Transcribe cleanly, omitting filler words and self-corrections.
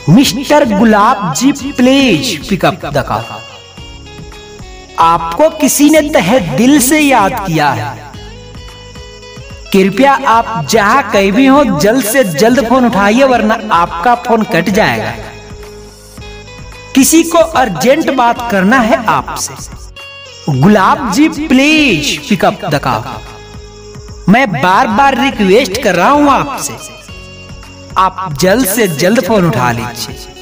Mister Gulab ji please pick up the call. आपको किसी ने तहे दिल से याद किया है। कृपया आप जहां कहीं भी हो जल्द से जल्द फोन उठाइए वरना आपका फोन कट जाएगा। किसी को अर्जेंट बात करना है आपसे। Gulab ji please pick up the call. मैं बार बार रिक्वेस्ट कर रहा हूं आपसे, आप जल्द से जल्द फोन उठा लीजिए।